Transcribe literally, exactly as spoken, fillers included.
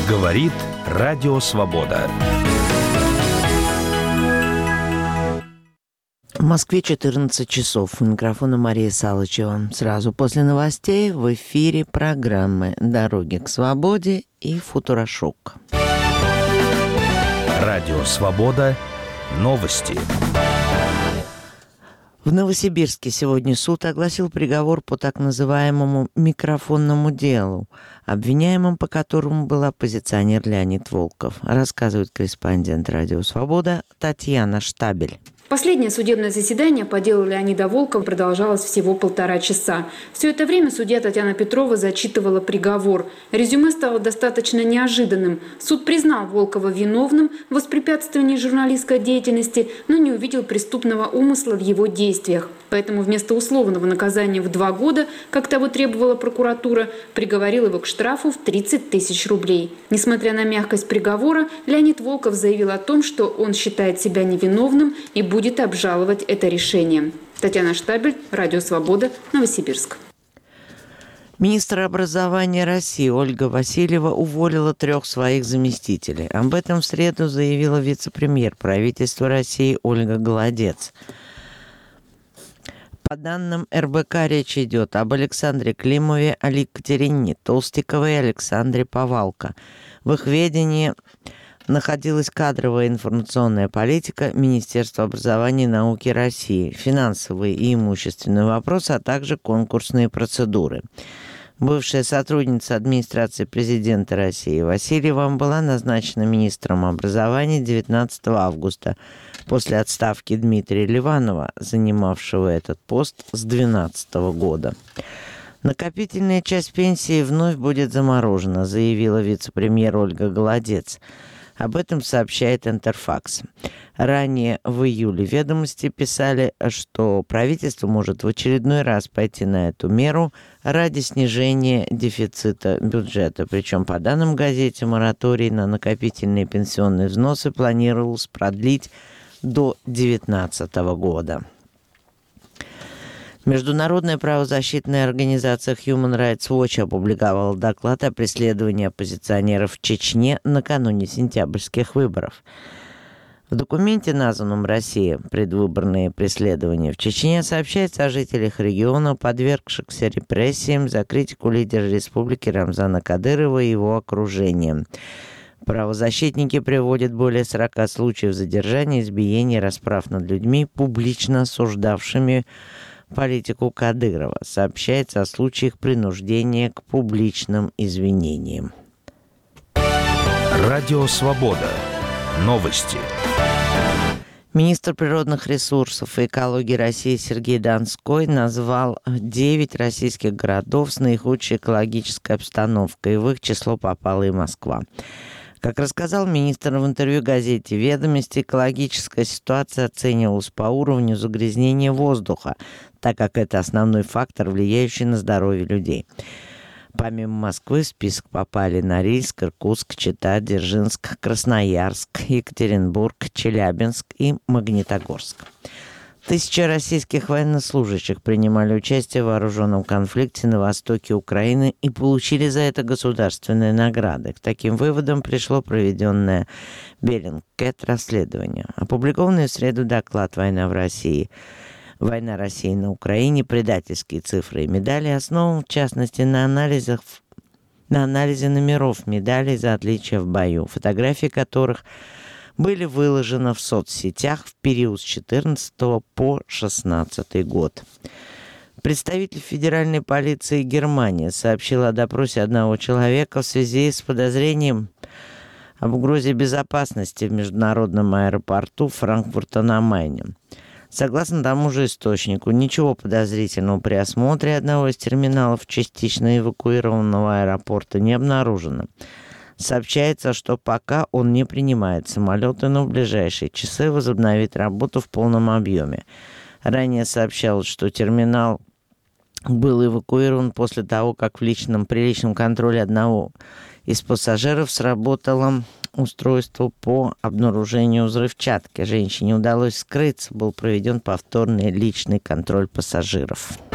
Говорит Радио Свобода. В Москве четырнадцать часов. У микрофона Мария Салычева. Сразу после новостей в эфире программы «Дороги к свободе» и «Футурошок». Радио Свобода. Новости. В Новосибирске сегодня суд огласил приговор по так называемому микрофонному делу, обвиняемым по которому был оппозиционер Леонид Волков, рассказывает корреспондент Радио Свобода Татьяна Штабель. Последнее судебное заседание по делу Леонида Волкова продолжалось всего полтора часа. Все это время судья Татьяна Петрова зачитывала приговор. Резюме стало достаточно неожиданным. Суд признал Волкова виновным в воспрепятствовании журналистской деятельности, но не увидел преступного умысла в его действиях. Поэтому вместо условного наказания в два года, как того требовала прокуратура, приговорил его к штрафу в тридцать тысяч рублей. Несмотря на мягкость приговора, Леонид Волков заявил о том, что он считает себя невиновным и будет будет обжаловать это решение. Татьяна Штабель, Радио Свобода, Новосибирск. Министр образования России Ольга Васильева уволила трех своих заместителей. Об этом в среду заявила вице-премьер правительства России Ольга Голодец. По данным эр бэ ка, речь идет об Александре Климове, Екатерине Толстиковой и Александре Повалко. В их ведении находилась кадровая информационная политика Министерства образования и науки России, финансовые и имущественные вопросы, а также конкурсные процедуры. Бывшая сотрудница администрации президента России Васильева была назначена министром образования девятнадцатого августа после отставки Дмитрия Ливанова, занимавшего этот пост с две тысячи двенадцатого года. Накопительная часть пенсии вновь будет заморожена, заявила вице-премьер Ольга Голодец. Об этом сообщает Интерфакс. Ранее в июле «Ведомости» писали, что правительство может в очередной раз пойти на эту меру ради снижения дефицита бюджета. Причем, по данным газете, мораторий на накопительные пенсионные взносы планировалось продлить до две тысячи девятнадцатого года. Международная правозащитная организация Human Rights Watch опубликовала доклад о преследовании оппозиционеров в Чечне накануне сентябрьских выборов. В документе, названном «Россия. Предвыборные преследования в Чечне», сообщается о жителях региона, подвергшихся репрессиям за критику лидера республики Рамзана Кадырова и его окружения. Правозащитники приводят более сорока случаев задержания, избиений, расправ над людьми, публично осуждавшими политику Кадырова. Сообщается о случаях принуждения к публичным извинениям. Радио Свобода. Новости. Министр природных ресурсов и экологии России Сергей Донской назвал девять российских городов с наихудшей экологической обстановкой, и в их число попала и Москва. Как рассказал министр в интервью газете «Ведомости», экологическая ситуация оценивалась по уровню загрязнения воздуха, так как это основной фактор, влияющий на здоровье людей. Помимо Москвы в список попали Норильск, Иркутск, Чита, Дзержинск, Красноярск, Екатеринбург, Челябинск и Магнитогорск. Тысячи российских военнослужащих принимали участие в вооруженном конфликте на востоке Украины и получили за это государственные награды. К таким выводам пришло проведенное Bellingcat расследование. Опубликованный в среду доклад «Война в России. Война России на Украине. Предательские цифры и медали» основан, в частности, на анализах на анализе номеров медалей за отличия в бою, фотографии которых были выложены в соцсетях в период с четырнадцатого по шестнадцатый год. Представитель федеральной полиции Германии сообщил о допросе одного человека в связи с подозрением об угрозе безопасности в международном аэропорту Франкфурта на Майне. Согласно тому же источнику, ничего подозрительного при осмотре одного из терминалов частично эвакуированного аэропорта не обнаружено. Сообщается, что пока он не принимает самолеты, но в ближайшие часы возобновит работу в полном объеме. Ранее сообщалось, что терминал был эвакуирован после того, как в личном, при личном контроле одного из пассажиров сработало устройство по обнаружению взрывчатки. Женщине удалось скрыться, был проведен повторный личный контроль пассажиров.